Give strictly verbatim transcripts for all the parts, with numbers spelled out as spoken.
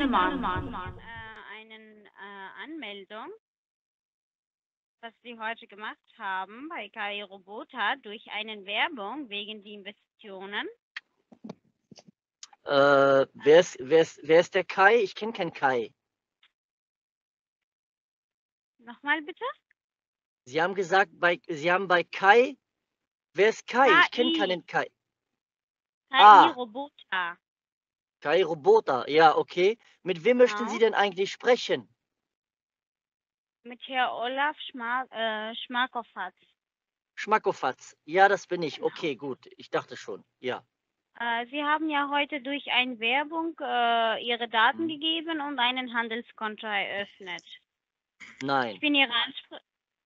Sohnemann. Äh, einen äh, Anmeldung, was Sie heute gemacht haben bei K I Robota durch eine Werbung wegen die Investitionen. Äh, wer ist, wer ist, wer ist der Kai? Ich kenne keinen Kai. Nochmal bitte? Sie haben gesagt, bei, Sie haben bei Kai, wer ist Kai? Ich kenne keinen Kai. K I Ah, Robota. Kai Robota, ja, okay. Mit wem möchten Genau. Sie denn eigentlich sprechen? Mit Herr Olaf Schma äh, Schmackoffatz. Schmackofatz. Ja, das bin ich. Genau. Okay, gut. Ich dachte schon. Ja. Äh, Sie haben ja heute durch eine Werbung äh, Ihre Daten Hm. gegeben und einen Handelskonto eröffnet. Nein. Ich bin Ihre Ansprech...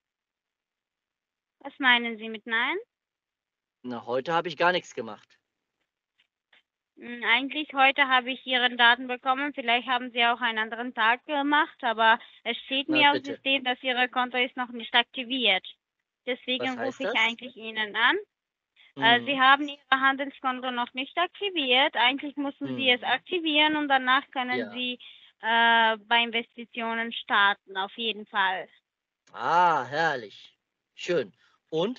Was meinen Sie mit Nein? Na, heute habe ich gar nichts gemacht. Hm, Eigentlich heute habe ich Ihre Daten bekommen. Vielleicht haben Sie auch einen anderen Tag gemacht, aber es steht Na, mir auf bitte. System, dass Ihr Konto ist noch nicht aktiviert. Deswegen Was heißt rufe ich das? eigentlich Ihnen an. Hm. Äh, Sie haben Ihr Handelskonto noch nicht aktiviert. Eigentlich müssen Sie es Hm. aktivieren und danach können Ja. Sie äh, bei Investitionen starten, auf jeden Fall. Ah, herrlich. Schön. Und?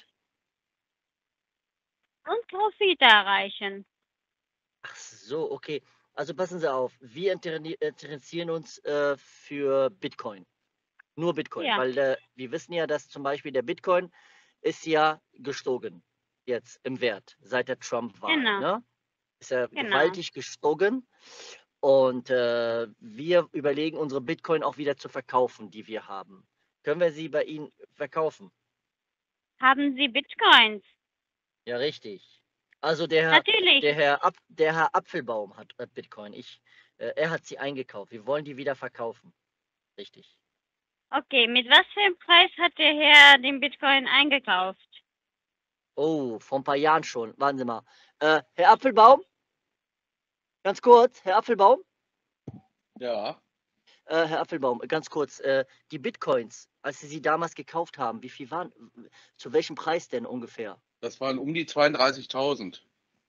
Und Profite erreichen. Ach so, okay. Also passen Sie auf. Wir interne- interessieren uns äh, für Bitcoin. Nur Bitcoin. Ja, Weil äh, wir wissen ja, dass zum Beispiel der Bitcoin ist ja gestogen. Jetzt im Wert. Seit der Trump-Wahl. genau, Ne? Ist ja genau. gewaltig gestogen. Und äh, wir überlegen, unsere Bitcoin auch wieder zu verkaufen, die wir haben. Können wir sie bei Ihnen verkaufen? Haben Sie Bitcoins? Ja, richtig. Also der Herr, Natürlich. der Herr, Ap der Herr Apfelbaum hat äh, Bitcoin. Ich, äh, er hat sie eingekauft. Wir wollen die wieder verkaufen. Richtig. Okay, mit was für einem Preis hat der Herr den Bitcoin eingekauft? Oh, vor ein paar Jahren schon. Warten Sie mal. Äh, Herr Apfelbaum? Ganz kurz, Herr Apfelbaum? Ja, Äh, Herr Apfelbaum, ganz kurz. Äh, die Bitcoins, als Sie sie damals gekauft haben, wie viel waren, zu welchem Preis denn ungefähr? das waren um die zweiunddreißigtausend.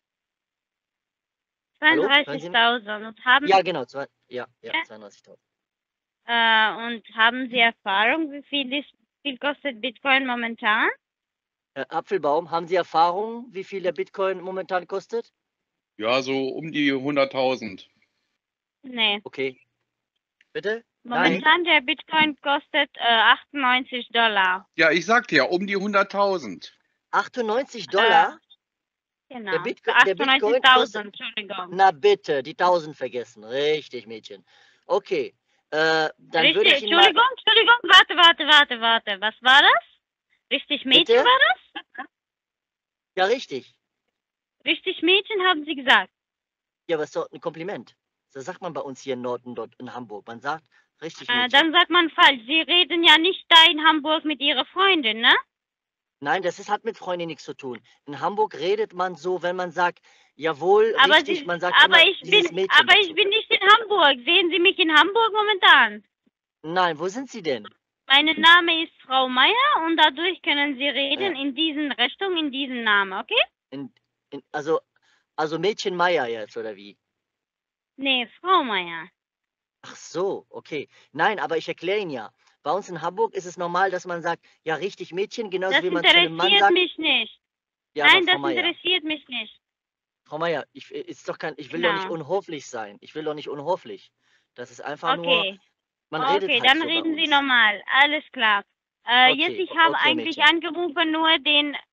Hallo? Hören Sie mich? zweiunddreißigtausend. Und haben, Ja, genau. Zwei, ja, ja, Ja. zweiunddreißigtausend. äh, und haben Sie Erfahrung, wie viel, ist, viel kostet Bitcoin momentan? Herr Apfelbaum, haben Sie Erfahrung, wie viel der Bitcoin momentan kostet? Ja, so um die hunderttausend. Nee. Okay. Bitte? Nein. Momentan der Bitcoin kostet äh, achtundneunzig Dollar. Ja, ich sagte ja, um die hunderttausend. achtundneunzig Dollar? Äh, genau. Der, Bitco der Bitcoin kostet... achtundneunzigtausend, Entschuldigung. Na bitte, die tausend vergessen. Richtig, Mädchen. Okay. Äh, dann Richtig, würde ich Ihnen mal... Entschuldigung, Entschuldigung, warte, warte, warte, warte. Was war das? Richtig Mädchen Bitte? war das? Ja, richtig. Richtig Mädchen haben Sie gesagt. Ja, was ist doch ein Kompliment? Das sagt man bei uns hier in Norden, dort in Hamburg. Man sagt, richtig, Äh, Mädchen. dann sagt man falsch. Sie reden ja nicht da in Hamburg mit Ihrer Freundin, ne? Nein, das ist, hat mit Freundin nichts zu tun. In Hamburg redet man so, wenn man sagt, jawohl, Aber richtig, Sie, man sagt aber immer ich dieses bin, Mädchen aber ich dazu. bin nicht in Hamburg. Sehen Sie mich in Hamburg momentan? Nein, wo sind Sie denn? Mein Name ist Frau Meier und dadurch können Sie reden Ja. in diesen Richtung, in diesen Namen, okay? In, in, also, also Mädchen Meier jetzt, oder wie? Nee, Frau Meier. Ach so, okay. Nein, aber ich erkläre Ihnen ja. Bei uns in Hamburg ist es normal, dass man sagt, ja, richtig Mädchen, genauso Das wie man zu einem Mann interessiert sagt. mich nicht. Ja, aber Nein, Frau das Meier, interessiert mich nicht. Frau Meier, ich, ist doch kein, ich will doch nicht Genau. unhöflich sein. Ich will doch nicht unhöflich. Das ist einfach nur, Okay. man redet Okay, halt dann so bei reden Sie uns. normal. Alles klar. Äh, jetzt, Okay, ich habe okay, eigentlich Mädchen. angerufen nur den, äh,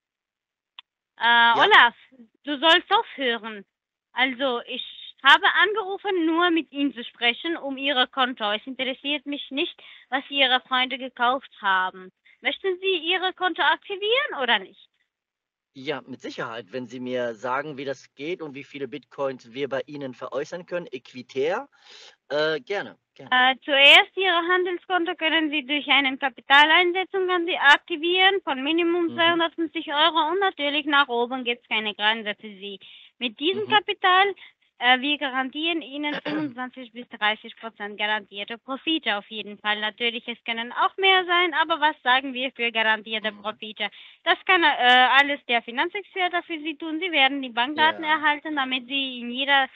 Ja? Olaf, du sollst aufhören. Also, ich habe angerufen, nur mit Ihnen zu sprechen, um Ihre Konto. Es interessiert mich nicht, was Ihre Freunde gekauft haben. Möchten Sie Ihre Konto aktivieren oder nicht? Ja, mit Sicherheit. Wenn Sie mir sagen, wie das geht und wie viele Bitcoins wir bei Ihnen veräußern können, equitär, äh, gerne, gerne. Äh, zuerst Ihr Handelskonto können Sie durch eine Kapitaleinsetzung an- aktivieren von Minimum Mhm. zweihundertfünfzig Euro und natürlich nach oben gibt es keine Grenze für Sie. Mit diesem Mhm. Kapital, äh, wir garantieren Ihnen fünfundzwanzig bis dreißig Prozent garantierte Profite auf jeden Fall. Natürlich, es können auch mehr sein, aber was sagen wir für garantierte Mhm. Profite? Das kann äh, alles der Finanzexperte für Sie tun. Sie werden die Bankdaten Ja. erhalten, damit Sie in jeder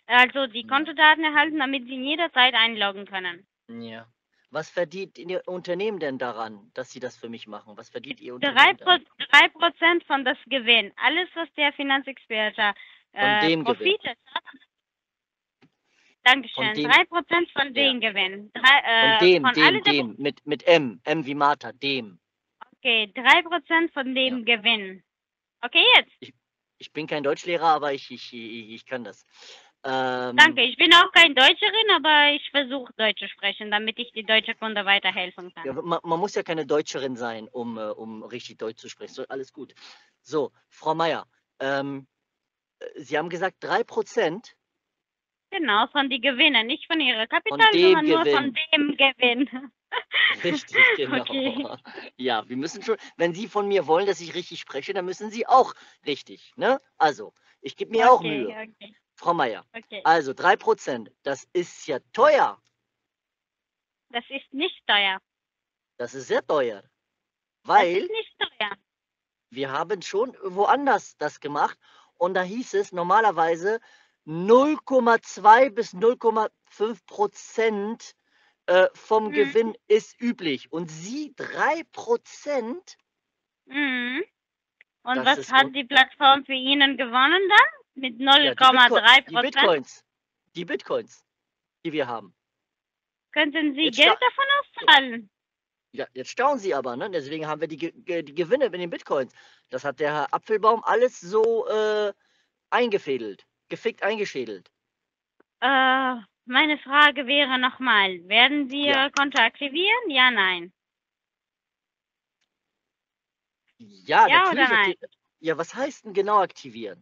also die Ja. Kontodaten erhalten, damit Sie jederzeit einloggen können. Ja. Was verdient Ihr Unternehmen denn daran, dass Sie das für mich machen? Was verdient Ihr Drei Unternehmen Pro- daran? drei Prozent von das Gewinn. Alles, was der Finanzexperte Von äh, dem Gewinn. Profite hat. Von Dankeschön. dem, Drei Prozent von ja. dem Gewinn. Drei, Von äh, dem, von dem, alle der dem, mit, mit M, M wie Martha, dem. Okay, drei Prozent von Ja. dem Gewinn. Okay, jetzt. Ich, ich bin kein Deutschlehrer, aber ich, ich, ich, ich kann das. Ähm, Danke. Ich bin auch kein Deutscherin, aber ich versuche Deutsch zu sprechen, damit ich die deutsche Kunde weiterhelfen kann. Ja, man, man muss ja keine Deutscherin sein, um, äh, um richtig Deutsch zu sprechen. So, alles gut. So, Frau Meier, ähm, äh, Sie haben gesagt drei Prozent Genau, von den Gewinnen, nicht von ihrer von Kapital, dem sondern nur von Gewinn. dem Gewinn. Richtig, genau. Okay. Ja, wir müssen schon, wenn Sie von mir wollen, dass ich richtig spreche, dann müssen Sie auch richtig, ne? Also, ich gebe mir auch Okay, Mühe. okay, Frau Meier, okay. also drei Prozent, das ist ja teuer. Das ist nicht teuer. Das ist sehr teuer. Das Weil ist nicht teuer. wir haben schon woanders das gemacht und da hieß es normalerweise null Komma zwei bis null Komma fünf Prozent äh, vom Mhm. Gewinn ist üblich. Und Sie drei Prozent? Mhm. Und Das was ist hat un die Plattform für Ihnen gewonnen dann? Mit ja, null die, Komma Bitcoin, drei die Prozent? Bitcoins. Die Bitcoins, die wir haben. Könnten Sie Jetzt, Geld sta davon auszahlen? ja, jetzt staunen Sie aber, ne? Deswegen haben wir die, Ge Ge- die Gewinne mit den Bitcoins. Das hat der Herr Apfelbaum alles so äh, eingefädelt, gefickt eingeschädelt. Äh, meine Frage wäre nochmal, werden Sie Ja. Ihr Konto aktivieren? Ja, nein. Ja, Ja oder natürlich. nein? akti- Ja, was heißt denn genau aktivieren?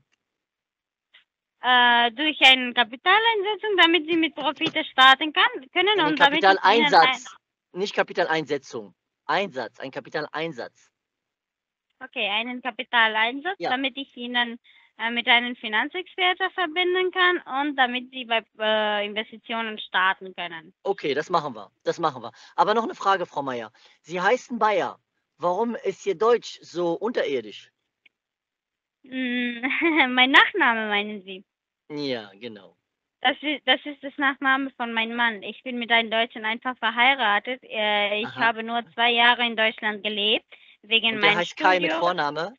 Äh, durch eine Kapitaleinsetzung, damit Sie mit Profite starten kann, können Einen und damit ich Ihnen ein, Kapitaleinsatz, nicht Kapitaleinsetzung. Einsatz, ein Kapitaleinsatz. okay, einen Kapitaleinsatz, Ja. damit ich Ihnen äh, mit einem Finanzexperten verbinden kann und damit Sie bei äh, Investitionen starten können. Okay, das machen wir. Das machen wir. Aber noch eine Frage, Frau Meier. Sie heißen Bayer. Warum ist Ihr Deutsch so unterirdisch? Mm, mein Nachname meinen Sie? Ja, genau. Das ist, das ist das Nachname von meinem Mann. Ich bin mit einem Deutschen einfach verheiratet. Äh, ich Aha. habe nur zwei Jahre in Deutschland gelebt, wegen Und der meinem heißt Kai mit Studium. Vorname?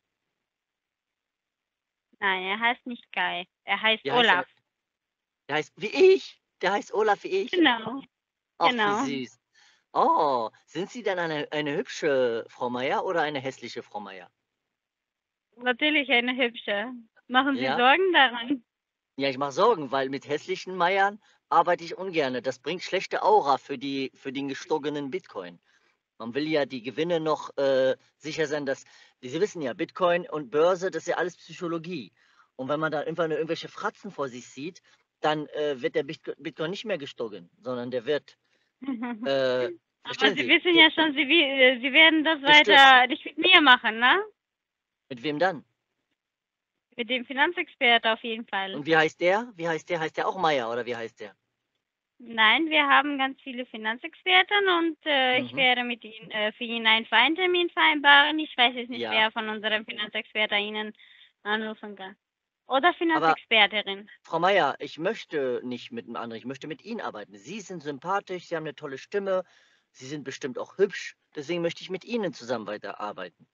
Nein, er heißt nicht Kai. Er heißt Wie heißt er? Olaf. Der heißt wie ich. Der heißt Olaf wie ich. Genau, Ach, genau. wie süß. Oh, sind Sie denn eine, eine hübsche Frau Meier oder eine hässliche Frau Meier? Natürlich eine hübsche. Machen Sie Ja? Sorgen daran? Ja, ich mache Sorgen, weil mit hässlichen Meiern arbeite ich ungern. Das bringt schlechte Aura für, die, für den gestoggenen Bitcoin. Man will ja die Gewinne noch äh, sicher sein, dass, Sie wissen ja, Bitcoin und Börse, das ist ja alles Psychologie. Und wenn man da irgendwann irgendwelche Fratzen vor sich sieht, dann äh, wird der Bitco- Bitcoin nicht mehr gestoggen, sondern der wird, äh, Aber verstehen Sie Sie, wissen ja schon, Sie, wie- Sie werden das gestürzt. weiter nicht mit mir machen, ne? Mit wem dann? Mit dem Finanzexperte auf jeden Fall. Und wie heißt der? Wie heißt der? Heißt der auch Meier oder wie heißt der? Nein, wir haben ganz viele Finanzexperten und äh, ich Mhm. werde mit Ihnen äh, für ihn einen Feintermin vereinbaren. Ich weiß jetzt nicht, Ja. wer von unseren Finanzexperten Ihnen anrufen kann. Oder Aber Finanzexpertin. Frau Meier, ich möchte nicht mit einem anderen, ich möchte mit Ihnen arbeiten. Sie sind sympathisch, Sie haben eine tolle Stimme, Sie sind bestimmt auch hübsch, deswegen möchte ich mit Ihnen zusammen weiterarbeiten.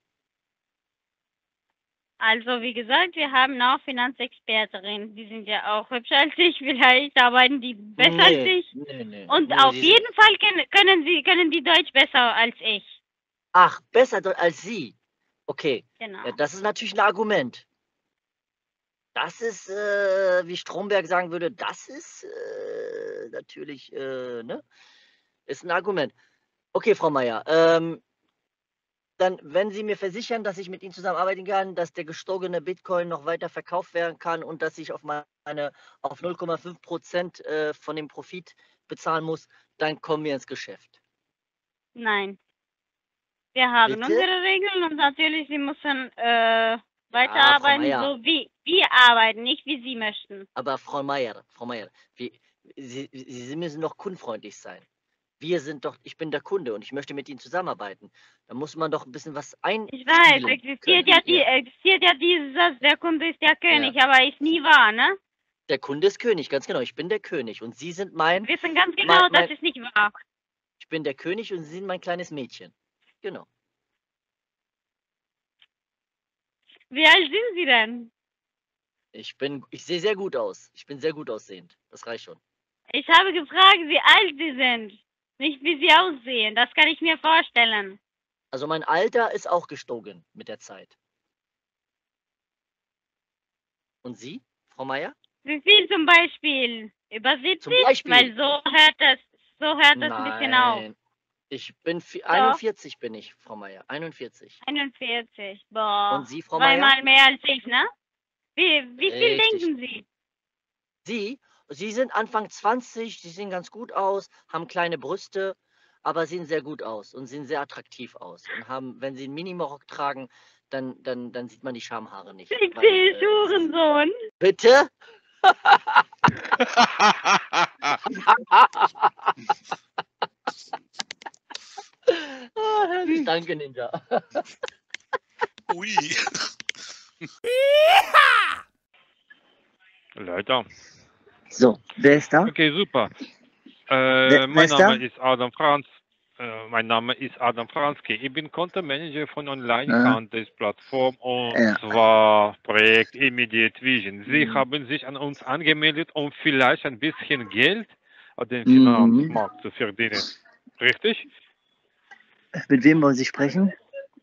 Also wie gesagt, wir haben auch Finanzexpertinnen. Die sind ja auch hübscher als ich. Vielleicht arbeiten die besser als Nee, ich. nee, nee, Und nee, auf Sie, jeden Fall können, können sie können die Deutsch besser als ich. ach, besser do- als Sie. Okay, Genau. ja, das ist natürlich ein Argument. Das ist, äh, wie Stromberg sagen würde, das ist äh, natürlich, äh, ne? Ist ein Argument. Okay, Frau Meier, ähm, dann, wenn Sie mir versichern, dass ich mit Ihnen zusammenarbeiten kann, dass der gestoggene Bitcoin noch weiter verkauft werden kann und dass ich auf meine auf null Komma fünf Prozent äh, von dem Profit bezahlen muss, dann kommen wir ins Geschäft. Nein. Wir haben Bitte? unsere Regeln und natürlich, sie müssen äh, Ja, Frau weiterarbeiten, Meier, so wie wir arbeiten, nicht wie sie möchten. aber Frau Meier, Frau Meier, wie, Sie, Sie Sie müssen doch kundenfreundlich sein. Wir sind doch, ich bin der Kunde und ich möchte mit Ihnen zusammenarbeiten. Da muss man doch ein bisschen was Ich weiß, einspielen existiert können. ja die, Ja. existiert ja dieses, Satz, der Kunde ist der König, Ja. aber ist nie wahr, ne? Der Kunde ist König, ganz genau. Ich bin der König und Sie sind mein... Wir wissen ganz genau, mein, mein das ist nicht wahr. Ich bin der König und Sie sind mein kleines Mädchen. Genau. Wie alt sind Sie denn? Ich bin, ich sehe sehr gut aus. Ich bin sehr gut aussehend. Das reicht schon. Ich habe gefragt, wie alt Sie sind. Nicht, wie Sie aussehen. Das kann ich mir vorstellen. Also mein Alter ist auch gestogen mit der Zeit. Und Sie, Frau Meier? Wie viel zum Beispiel? Über siebzig? Zum Beispiel? Weil so hört das, so hört das ein bisschen auf. Nein. Ich bin einundvierzig bin ich, Frau Meier. einundvierzig. einundvierzig. Boah. Und Sie, Frau Meier? Zweimal mehr als ich, ne? Wie, wie viel Richtig. denken Sie? Sie? Sie sind Anfang zwanzig, Sie sehen ganz gut aus, haben kleine Brüste, aber sehen sehr gut aus und sehen sehr attraktiv aus. Und haben, wenn Sie einen Minimorock tragen, dann, dann, dann sieht man die Schamhaare nicht. Ich weil, sehe äh, Hurensohn. Bitte? Ah, herrlich. Danke, Ninja. Ui. Leute. So, wer ist da? Okay, super. Äh, Wer, wer mein ist da? Name ist Adam Franz. Äh, mein Name ist Adam Franzke. Ich bin Content-Manager von Online-Handelsplattform und Ja. zwar Projekt Immediate Vision. Sie Mhm. haben sich an uns angemeldet, um vielleicht ein bisschen Geld auf dem Mhm. Finanzmarkt zu verdienen. Richtig? Mit wem wollen Sie sprechen?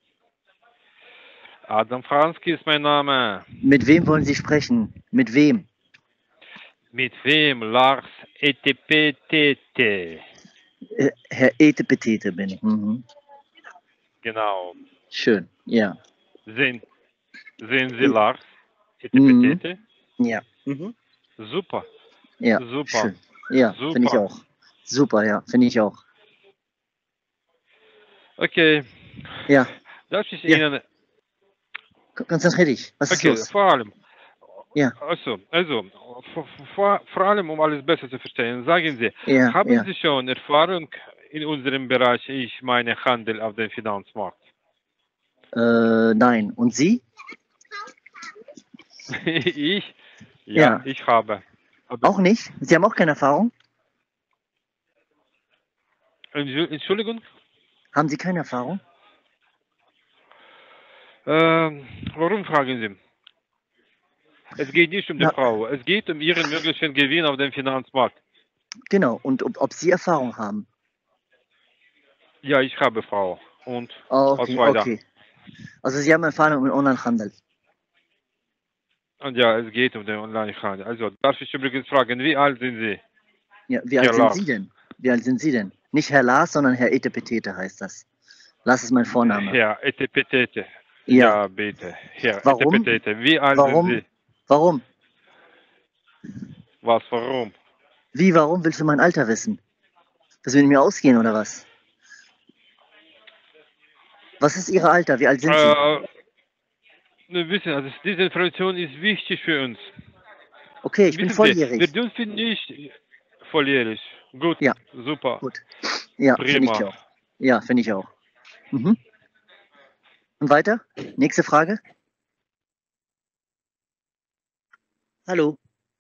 Adam Franzke ist mein Name. Mit wem wollen Sie sprechen? Mit wem? Mit wem? Lars E T P T T. Äh, Herr Etepetete bin ich. Mhm. Genau. Schön, ja. Sehen, sehen Sie Äh, Lars E T mhm. P T T? Ja. Mhm. Super. Ja, Super. schön. Ja, Super. finde ich auch. Super, ja, finde ich auch. Okay. Ja, Darf ich Ja. Ihnen... konzentrier dich. Was ist Okay, los? vor allem. Ja. Also, also vor, vor, vor allem, um alles besser zu verstehen, sagen Sie, Ja, haben ja. Sie schon Erfahrung in unserem Bereich, ich meine Handel auf dem Finanzmarkt? Äh, nein. Und Sie? ich? Ja, Ja. ich habe. Aber, Auch nicht? Sie haben auch keine Erfahrung? Entschuldigung? Entschuldigung? Haben Sie keine Erfahrung? Ähm, warum fragen Sie? Es geht nicht um die Na, Frau, es geht um Ihren möglichen Gewinn auf dem Finanzmarkt. genau. Und ob, ob Sie Erfahrung haben? Ja, ich habe Frau. Und Oh, was okay, weiter? okay. Also Sie haben Erfahrung im Onlinehandel. Und ja, es geht um den Onlinehandel. Also, darf ich übrigens fragen, wie alt sind Sie? Ja, wie alt Herr sind Lars. Sie denn? Wie alt sind Sie denn? Nicht Herr Lars, sondern Herr Etepetete heißt das. Lars ist mein Vorname. Herr Etepetete. Ja. Ja, bitte. Herr Warum? Etepetete, wie alt Warum? sind Sie? Warum? Was, warum? Wie, warum willst du mein Alter wissen? Willst du mit mir ausgehen oder was? Was ist Ihr Alter? Wie alt sind Sie? Äh, wir wissen, also diese Information ist wichtig für uns. Okay, ich bin Wissen Sie, wir volljährig. dürfen nicht volljährig. Gut, Ja. super. Gut. Ja, finde ich Prima. auch. Ja, finde ich auch. Mhm. Und weiter? Nächste Frage. Hallo.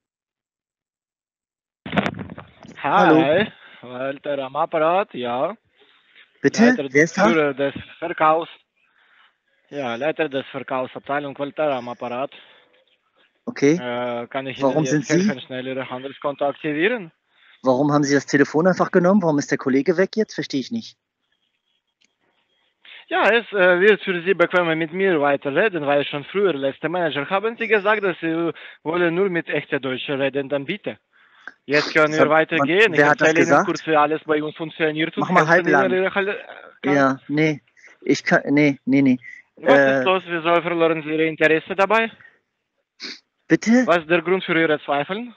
Hallo. Hi, Walter am Apparat, ja. Bitte? Leiter Wer ist da? Führer des Verkaufs. Ja, Leiter des Verkaufsabteilung Walter am Apparat. Okay. Äh, kann ich Warum Ihnen sind jetzt Sie? helfen, schnell Ihre Handelskonto aktivieren? Warum haben Sie das Telefon einfach genommen? Warum ist der Kollege weg jetzt? Verstehe ich nicht. Ja, es äh, wird für Sie bequemer mit mir weiterreden, weil schon früher, letzter Manager, haben Sie gesagt, dass Sie wollen nur mit echter Deutscher reden, dann bitte. Jetzt können Das wir hat- weitergehen. wer Ich hat das erzähle Ihnen gesagt? kurz, wie alles bei uns funktioniert und Mach mal helfen halblang. Ihnen Ihre Halle- kann- Ja, nee. Ich kann, nee, nee, nee. Was Äh, ist los? Wieso verloren Sie Ihre Interesse dabei? bitte? Was ist der Grund für Ihre Zweifel?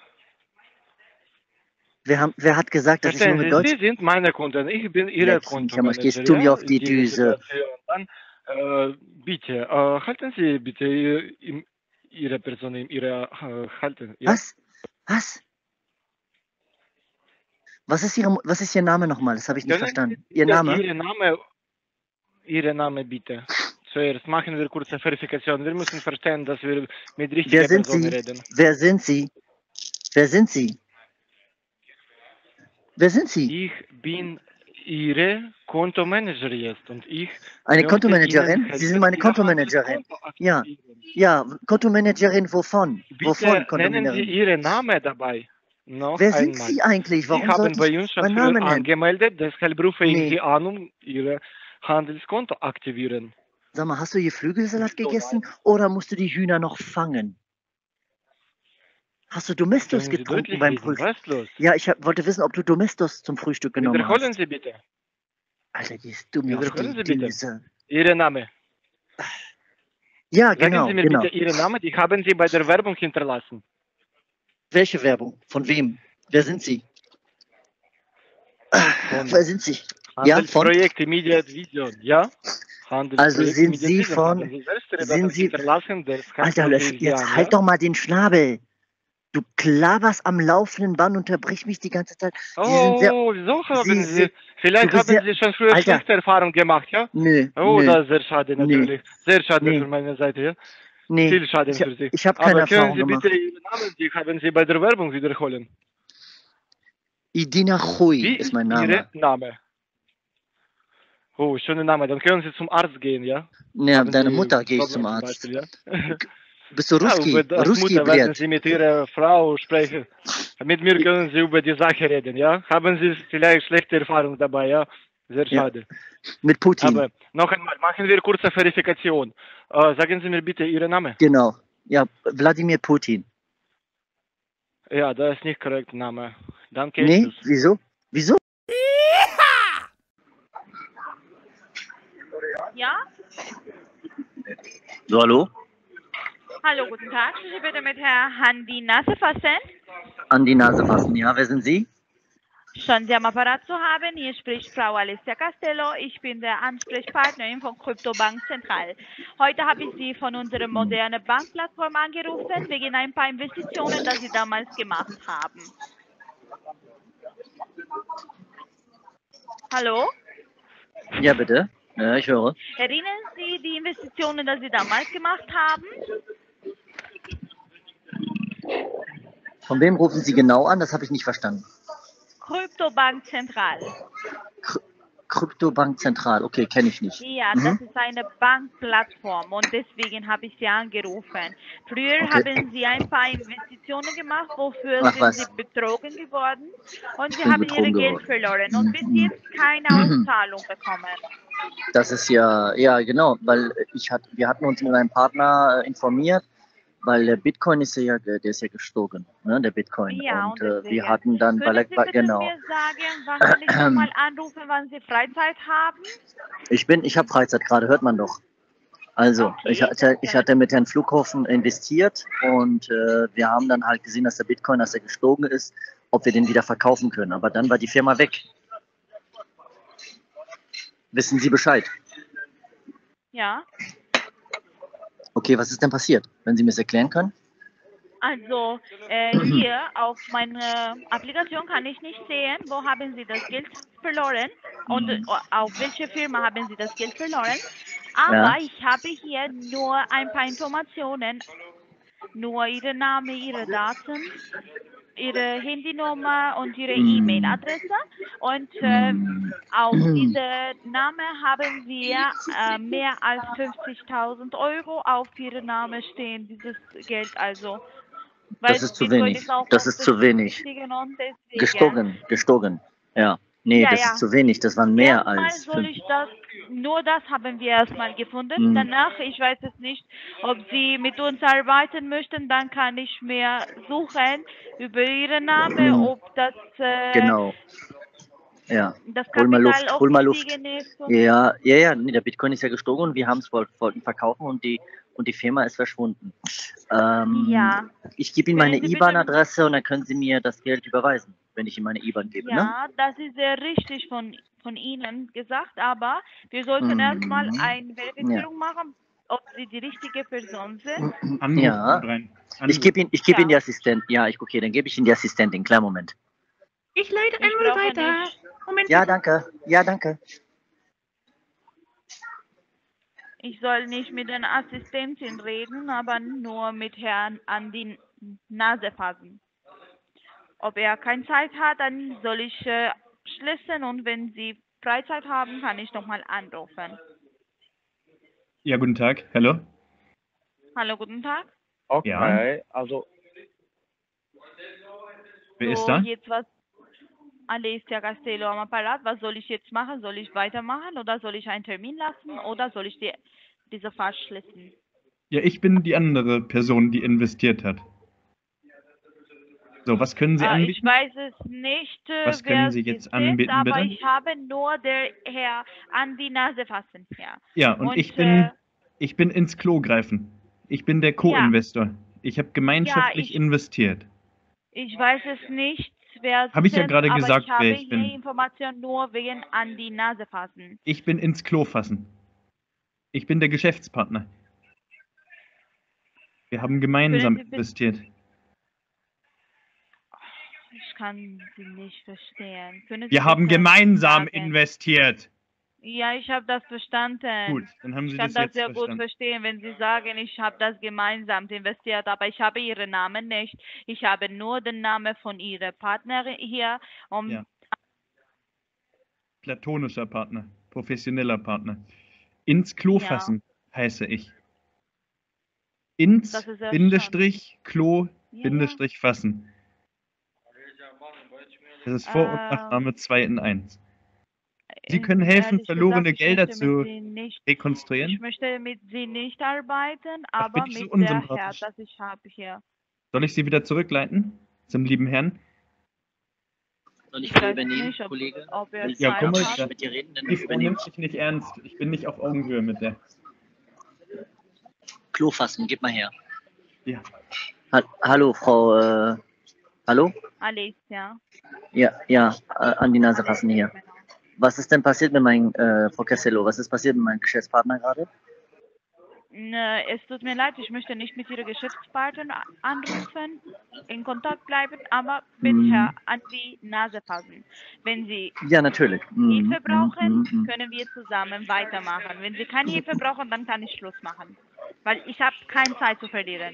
Wer, haben, wer hat gesagt, dass ich nur Verstehen mit Sie, Deutsch... Sie sind meine Kunden, ich bin Ihr Leck mich am Arsch, Kontomanager, gehst du mir ja, auf die diese Düse. Situation. Dann, äh, bitte, äh, halten Sie bitte Ihr- im- Ihre Person in Ihre äh, halten, ja? Was? Was? Was ist, Ihre, was ist Ihr Name nochmal? Das habe ich nicht Können verstanden. Sie Ihr bitte Name? Ihre Name, Ihre Name bitte. Zuerst machen wir kurze Verifikation. Wir müssen verstehen, dass wir mit Wer richtigen sind Personen Sie? reden. Wer sind Sie? Wer sind Sie? Wer sind Sie? Ich bin Ihre Kontomanager jetzt und ich Eine möchte Kontomanagerin? Ihnen Sie sind helfen, meine Ihr Kontomanagerin. Handelskonto Ja. aktivieren. Ja, Kontomanagerin wovon? Wovon Bitte nennen Sie Kontomanagerin? Ihren Namen dabei. Noch Wer sind einmal. Sie eigentlich? Sie Warum haben sollte bei ich uns schon meinen früher Namen nennen? angemeldet, deshalb rufe ich Nee. Sie an, um Ihr Handelskonto aktivieren. Sag mal, hast du hier Flügelsalat gegessen oder musst du die Hühner noch fangen? Hast du Domestos Können Sie getrunken deutlich beim reden? Frühstück? Was ist los? Ja, ich hab, wollte wissen, ob du Domestos zum Frühstück genommen Wiederholen hast. Sie bitte. Alter, gehst du mir auf Wiederholen die Sie bitte. Düse. Ihren Namen. Ja, Sagen genau, Sie mir genau. bitte Ihren Namen, die haben Sie bei der Werbung hinterlassen. Welche Werbung? Von wem? Wer sind Sie? Von Wer sind Sie? Ja, von? Handelsprojekt Immediate Vision, ja? Also Handelsprojekt sind Immediate Sie Vision. von... Haben Sie selbst Ihre Sind Daten Sie... hinterlassen, deshalb Alter, rufe jetzt, ich Sie jetzt an, halt ja? doch mal den Schnabel. Du klaberst am laufenden Band, unterbrich mich die ganze Zeit. Sie sind sehr... Oh, wieso haben Sie, Sie, Sie, vielleicht du bist haben sehr... Sie schon früher Alter, schlechte Erfahrungen gemacht, ja? nö, Oh, nö, das ist sehr schade nee, natürlich. Sehr schade nee, von meiner Seite, ja? nee. Viel Schaden Ich, für Sie. ich habe keine Aber können Erfahrung Sie bitte gemacht. Ihren Namen, die haben Sie bei der Werbung wiederholen? Idina Chui Wie ist ist mein Ihr Name. Name? Oh, schöner Name. Dann können Sie zum Arzt gehen, ja? Ja, Haben deine Sie Mutter gehe ich Problem zum zum Arzt. Beispiel, ja? Bist du Ja, über Ruski? das Ruski, Mutter werden Bled. Sie mit Ihrer Frau sprechen. Mit mir können Sie über die Sache reden, ja? Haben Sie vielleicht schlechte Erfahrungen dabei, ja? Sehr Ja, schade. mit Putin. Aber noch einmal, machen wir kurze Verifikation. Äh, sagen Sie mir bitte Ihren Namen. Genau. Ja, Wladimir Putin. Ja, das ist nicht korrekt Name. Danke, Nee, tschüss. wieso? Wieso? Ja? So, hallo? Hallo, guten Tag. Spreche ich bitte mit Herrn Handi Nasefassen? An die Nase fassen. Ja, wer sind Sie? Schön, Sie am Apparat zu haben. Hier spricht Frau Alicia Castello. Ich bin der Ansprechpartnerin von Kryptobank Zentral. Heute habe ich Sie von unserer modernen Bankplattform angerufen, wegen ein paar Investitionen, die Sie damals gemacht haben. Hallo? Ja, bitte. Ja, ich höre. Erinnern Sie die Investitionen, die Sie damals gemacht haben? Von wem rufen Sie genau an? Das habe ich nicht verstanden. Kryptobank Zentral. Kry Kryptobank Zentral. Okay, kenne ich nicht. Ja, Mhm. das ist eine Bankplattform und deswegen habe ich Sie angerufen. Früher Okay. haben Sie ein paar Investitionen gemacht, wofür Ach sind was. Sie betrogen geworden und Ich Sie bin haben Ihr betrogen Geld geworden. verloren und bis Mhm. jetzt keine Auszahlung bekommen. Das ist ja, ja genau, weil ich hat, wir hatten uns mit einem Partner äh, informiert, weil der Bitcoin ist ja, der ist ja gestogen, ne, der Bitcoin. Ja, Und und äh, wir deswegen. hatten dann, weil Können er, Sie weil- bitte genau, mir sagen, wann kann ich nochmal anrufen, wann Sie Freizeit haben? ich bin, ich habe Freizeit gerade, hört man doch. Also, Okay, ich hatte, dann ich können hatte mit Herrn Flughofen investiert und äh, wir haben dann halt gesehen, dass der Bitcoin, dass er gestogen ist, ob wir den wieder verkaufen können. Aber dann war die Firma weg. Wissen Sie Bescheid? ja. Okay, was ist denn passiert? Wenn Sie mir das erklären können? Also äh, hier auf meiner Applikation kann ich nicht sehen, wo haben Sie das Geld verloren und äh, auf welche Firma haben Sie das Geld verloren. Aber Ja. ich habe hier nur ein paar Informationen, nur Ihre Name, Ihre Daten, Ihre Handynummer und Ihre Mm. E-Mail-Adresse. Und äh, Mm. auf diese Name haben wir äh, mehr als fünfzigtausend Euro auf Ihren Namen stehen, dieses Geld also. Weil Das ist zu Bitcoin wenig. ist auch Das auf ist zu wenig. bestätigen und deswegen. Gestogen, gestogen. Ja. Nee, Ja, das ja. ist zu wenig. Das waren mehr Erstmal als soll fünf. ich das, nur das haben wir erstmal gefunden. Hm. Danach, ich weiß es nicht, ob Sie mit uns arbeiten möchten, dann kann ich mehr suchen über Ihren Namen, Hm. ob das, äh, Genau. Ja. das Hol mal Kapital Luft, hol mal Luft. aufgestiegen ist. Und Ja, ja, ja. Nee, der Bitcoin ist ja gestogen und wir haben es wollten verkaufen und die und die Firma ist verschwunden. Ähm, ja, Ich gebe Ihnen meine können Sie I B A bitte, N-Adresse und dann können Sie mir das Geld überweisen, wenn ich Ihnen meine I B A N gebe, ne? ja, das ist sehr richtig von, von Ihnen gesagt, aber wir sollten erstmal Mhm. eine Verifizierung machen, ob Sie die richtige Person sind. Anruf Ja. kommt rein. Ich Anruf. gebe Ihnen, ich gebe Ja. Ihnen die Assistentin. Ja, ich, okay, dann gebe ich Ihnen die Assistentin. Kleinen Moment. Ich leite Ich einmal brauche weiter. nicht. Moment. Ja, danke. Ja, danke. Ich soll nicht mit der Assistentin reden, aber nur mit Herrn an die Nase fassen. ob er keine Zeit hat, dann soll ich äh, schließen und wenn Sie Freizeit haben, kann ich nochmal anrufen. Ja, guten Tag. Hallo? Hallo, guten Tag. Okay, also Wer ist So, da? jetzt was. Alessia Castello am Apparat. Was soll ich jetzt machen? Soll ich weitermachen oder soll ich einen Termin lassen oder soll ich die, diese Fall schließen? Ja, ich bin die andere Person, die investiert hat. So, was können Sie Äh, ich anbieten? weiß es nicht, äh, Was wer können Sie Sie jetzt sind, anbieten, aber bitte? ich habe nur der Herr an die Nase fassen. Ja, Ja, und, und ich äh, bin, ich bin ins Klo greifen. Ich bin der Co-Investor. Ich habe gemeinschaftlich ich- investiert. ich weiß es nicht, wer Sie Hab ich ja sind, gerade aber gesagt, ich habe wer ich hier bin. Informationen nur wegen an die Nase fassen. Ich bin ins Klo fassen. Ich bin der Geschäftspartner. Wir haben gemeinsam Können Sie bitte- investiert. Ich kann Sie nicht verstehen. Können Sie Wir haben bitte gemeinsam sagen? investiert. Ja, ich habe das verstanden. Gut, dann haben Ich Sie kann das das jetzt sehr gut verstanden. verstehen, wenn Sie sagen, ich habe das gemeinsam investiert, aber ich habe Ihren Namen nicht. Ich habe nur den Namen von Ihrer Partnerin hier. Um, Ja. Platonischer Partner, professioneller Partner. Ins Klo Ja. fassen heiße ich. Ins Das ist ja Bindestrich Klo Ja, Bindestrich fassen. Das ist Vor- und Ähm, Nachname zwei in eins. Sie äh, können helfen, ehrlich verlorene gesagt, ich Gelder möchte zu mit Sie nicht, rekonstruieren. ich möchte mit Sie nicht arbeiten, Ach, aber bin ich so mit der Herr, unsympathisch? das ich habe hier. Soll ich Sie wieder zurückleiten zum lieben Herrn? Soll ich Ich wieder weiß übernehmen, nicht, ob, Kollege? ob er Will Ja, Zeit komm mal, hat. da- mit dir reden, dann Die Frau übernehme nimmt sich nicht ernst. Ich bin nicht auf Augenhöhe mit der. ich. Klo fassen, gib mal her. Ja. Ha Hallo, Frau, äh, hallo? Alessia. Ja, ja, äh, an die Nase fassen hier. Was ist denn passiert mit meinem, äh, Frau Castello, was ist passiert mit meinem Geschäftspartner gerade? Ne, es tut mir leid, ich möchte nicht mit Ihrer Geschäftspartner a- anrufen, in Kontakt bleiben, aber bitte Mhm. an die Nase fassen. Wenn Sie Ja, natürlich. Mhm, Hilfe brauchen, mhm, mhm. können wir zusammen weitermachen. Wenn Sie keine Hilfe brauchen, dann kann ich Schluss machen. Weil ich habe keine Zeit zu verlieren.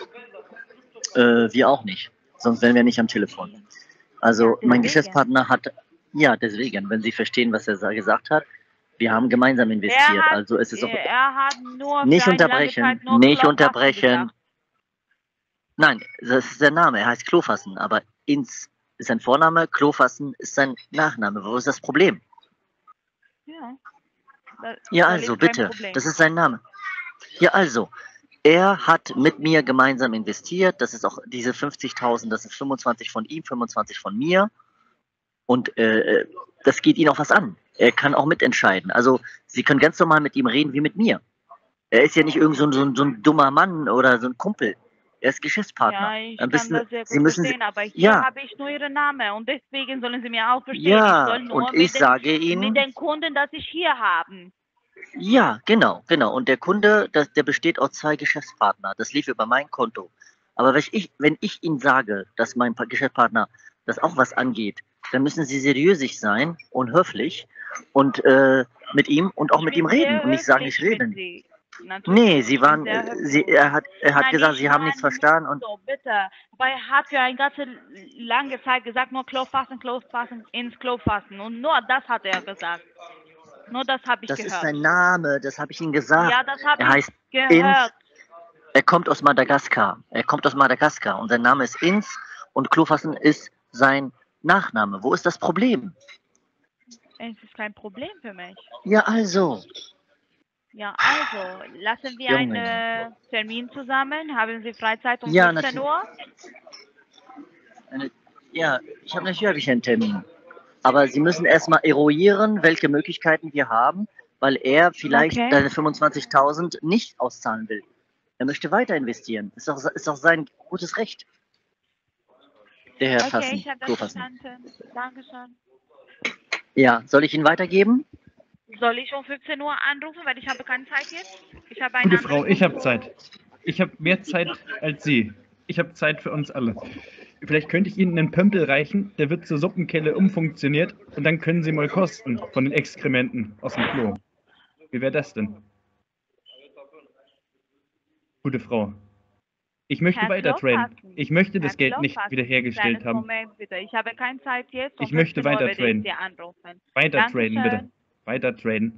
Äh, wir auch nicht. Sonst wären wir nicht am Telefon. Also, Ja, mein deswegen. Geschäftspartner hat, ja, deswegen, wenn Sie verstehen, was er sa- gesagt hat, wir haben gemeinsam Er investiert. hat, Also, es ist auch er hat nur nicht für eine lange unterbrechen, Zeit nur nicht Klofassen unterbrechen. gesagt. Nein, das ist der Name, er heißt Klofassen, aber Ins ist sein Vorname, Klofassen ist sein Nachname. Wo ist das Problem? Ja. Da, Ja, da also, liegt kein bitte, Problem. das ist sein Name. Ja, also, er hat mit mir gemeinsam investiert. Das ist auch diese fünfzigtausend, das ist fünfundzwanzig von ihm, fünfundzwanzig von mir. Und äh, das geht ihn auch was an. Er kann auch mitentscheiden. Also, Sie können ganz normal mit ihm reden wie mit mir. Er ist ja nicht irgend so ein, so ein, so ein dummer Mann oder so ein Kumpel. Er ist Geschäftspartner. Ja, ich Ein kann bisschen, das sehr gut Sie müssen, verstehen, aber hier ja, habe ich nur Ihren Namen und deswegen sollen Sie mir auch verstehen. ja, Ich soll nur und mit ich den, sage mit Ihnen, den Kunden, das ich hier haben. ja, genau, genau. Und der Kunde, das, der besteht aus zwei Geschäftspartner. Das lief über mein Konto. Aber wenn ich, wenn ich Ihnen sage, dass mein Pa- Geschäftspartner das auch was angeht, dann müssen Sie seriösig sein und höflich und äh, mit ihm und auch Ich mit bin ihm reden sehr und nicht sagen, ich höflich rede mit nicht. Sie. Natürlich, Nee, ich Sie bin waren, sehr äh, höflich. Sie, er hat, er hat Nein, gesagt, ich Sie haben war nichts nicht verstanden und so, bitte. Aber er hat für eine ganze lange Zeit gesagt, nur Klo fassen, Klo fassen, ins Klo fassen. Und nur das hat er gesagt. Nur das habe ich das ist gehört. sein Name, das habe ich Ihnen gesagt. Ja, das habe Er ich heißt Ins, gehört. er kommt aus Madagaskar. Er kommt aus Madagaskar und sein Name ist Ins und Klofassen ist sein Nachname. Wo ist das Problem? Es ist kein Problem für mich. Ja, also. Ja, also, lassen wir Junge. einen äh, Termin zusammen. Haben Sie Freizeit um Ja, fünfzehn Uhr? Eine, ja, ich habe natürlich hab ich einen Termin. Aber Sie müssen erstmal eruieren, welche Möglichkeiten wir haben, weil er vielleicht Okay. seine fünfundzwanzigtausend nicht auszahlen will. Er möchte weiter investieren. Ist doch, ist doch sein gutes Recht. Der Herr Okay, Fassen, ich habe das Klofassen. verstanden. Dankeschön. Ja, soll ich ihn weitergeben? Soll ich um fünfzehn Uhr anrufen, weil ich habe keine Zeit jetzt? Ich habe einen Gute anderen Frau, ich habe Kunde. Zeit. Ich habe mehr Zeit als Sie. Ich habe Zeit für uns alle. Vielleicht könnte ich Ihnen einen Pömpel reichen, der wird zur Suppenkelle umfunktioniert und dann können Sie mal kosten von den Exkrementen aus dem Klo. Wie wäre das denn? Gute Frau, Ich möchte Herr weiter traden. Klopatzen, Ich möchte das Herr Geld nicht Klopatzen, wiederhergestellt kleines haben. Moment bitte. Ich habe keine Zeit jetzt. Um Ich möchte fünfzehn Uhr weiter werde ich traden. Sie anrufen. Weiter traden, bitte. Dankeschön. Weiter traden.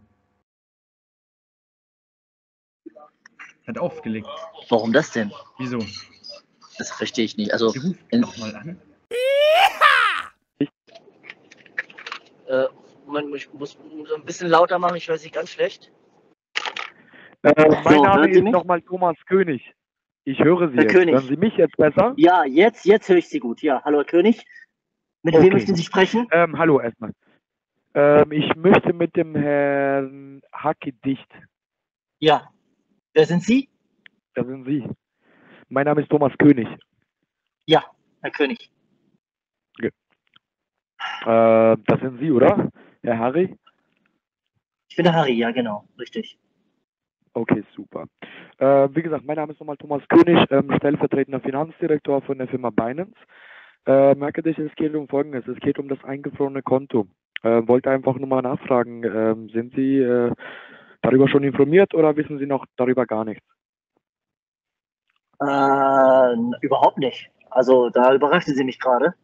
Hat aufgelegt. Warum das denn? Wieso? Das verstehe ich nicht. Also, Sie ruft in, nochmal an. äh, Moment, ich muss, muss ein bisschen lauter machen, ich höre Sie ganz schlecht. Äh, mein So, Name hören Sie ist mich? nochmal Thomas König. Ich höre Sie Herr jetzt. König. Hören Sie mich jetzt besser? Ja, jetzt, jetzt höre ich Sie gut. Ja, hallo Herr König. Mit Okay. wem möchten Sie sprechen? Ähm, hallo erstmal. Ähm, ich möchte mit dem Herrn Hacke Dicht. Ja. Wer sind Sie? Da sind Sie. Mein Name ist Thomas König. Ja, Herr König. Äh, das sind Sie, oder? Herr Harry? Ich bin der Harry, ja genau, richtig. Okay, super. Äh, wie gesagt, mein Name ist nochmal Thomas König, ähm, stellvertretender Finanzdirektor von der Firma Binance. Äh, merke dich, es geht um Folgendes. Es geht um das eingefrorene Konto. Äh, wollte einfach nur mal nachfragen, ähm, sind Sie äh, darüber schon informiert oder wissen Sie noch darüber gar nichts? Äh, überhaupt nicht. Also da überraschten Sie mich gerade.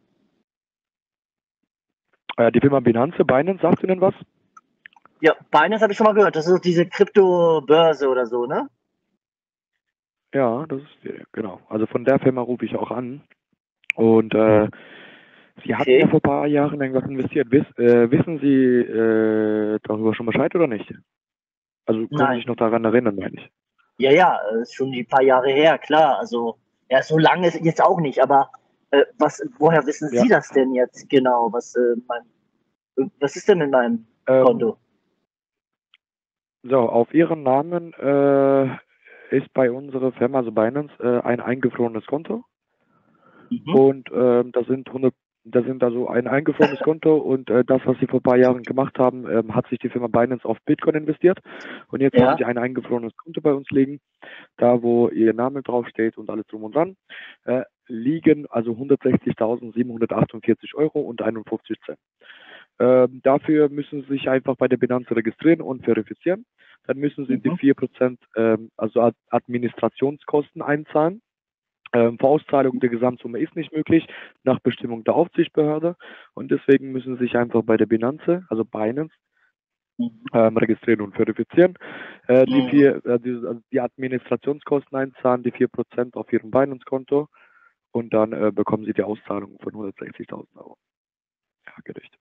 Äh, die Firma Binance, Binance, sagt Ihnen was? Ja, Binance habe ich schon mal gehört. Das ist diese Kryptobörse oder so, ne? Ja, das ist die, genau. Also von der Firma rufe ich auch an. Und äh, Sie hatten Okay. ja vor ein paar Jahren irgendwas investiert. Wiss, äh, wissen Sie äh, darüber schon Bescheid oder nicht? Also können Sie Nein. sich noch daran erinnern, meine ich. Ja, ja, ist schon ein paar Jahre her, klar. Also, ja, so lange ist jetzt auch nicht, aber äh, was, woher wissen Ja. Sie das denn jetzt genau? Was, äh, mein, was ist denn in meinem Ähm, Konto? So, auf Ihren Namen äh, ist bei unserer Firma, also Binance, äh, ein eingefrorenes Konto. Mhm. Und ähm, das sind hundert, das sind also ein eingefrorenes Konto und äh, das, was Sie vor ein paar Jahren gemacht haben, ähm, hat sich die Firma Binance auf Bitcoin investiert. Und jetzt Ja. haben Sie ein eingefrorenes Konto bei uns liegen, da wo Ihr Name draufsteht und alles drum und dran, äh, liegen also hundertsechzigtausendsiebenhundertachtundvierzig Euro und einundfünfzig Cent. Ähm, dafür müssen Sie sich einfach bei der Binance registrieren und verifizieren. Dann müssen Sie die Mhm. vier Prozent, ähm, also Ad Administrationskosten einzahlen. Ähm, Vorauszahlung der Gesamtsumme ist nicht möglich, nach Bestimmung der Aufsichtsbehörde. Und deswegen müssen Sie sich einfach bei der Binance, also Binance, Mhm. ähm, registrieren und verifizieren. Äh, die, Mhm. vier, äh, die, also die Administrationskosten einzahlen, die vier Prozent auf Ihrem Binance-Konto. Und dann äh, bekommen Sie die Auszahlung von hundertsechzigtausend Euro. Ja, Gericht.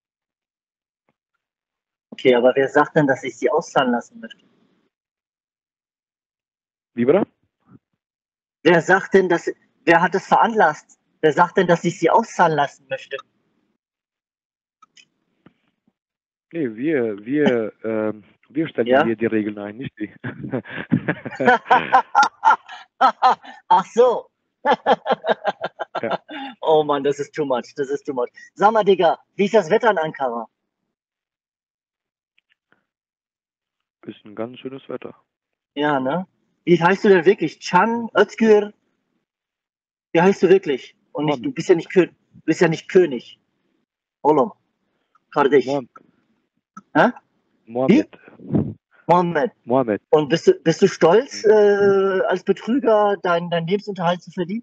Okay, aber wer sagt denn, dass ich sie auszahlen lassen möchte? Wie bitte? Wer sagt denn, dass, wer hat es veranlasst? Wer sagt denn, dass ich sie auszahlen lassen möchte? Nee, wir, wir, ähm, wir stellen Ja? hier die Regeln ein, nicht die. Ach so. Ja. Oh Mann, das ist too much, das ist too much. Sag mal, Digga, wie ist das Wetter in Ankara? Ist ein ganz schönes Wetter. Ja, ne? Wie heißt du denn wirklich? Can Özgür? Wie heißt du wirklich? Und nicht, du bist ja nicht, Kö du bist ja nicht König. Oğlum. Kardeş. Mohammed. Hä? Mohammed. Mohammed. Mohammed. Und bist du, bist du stolz, äh, als Betrüger deinen dein Lebensunterhalt zu verdienen?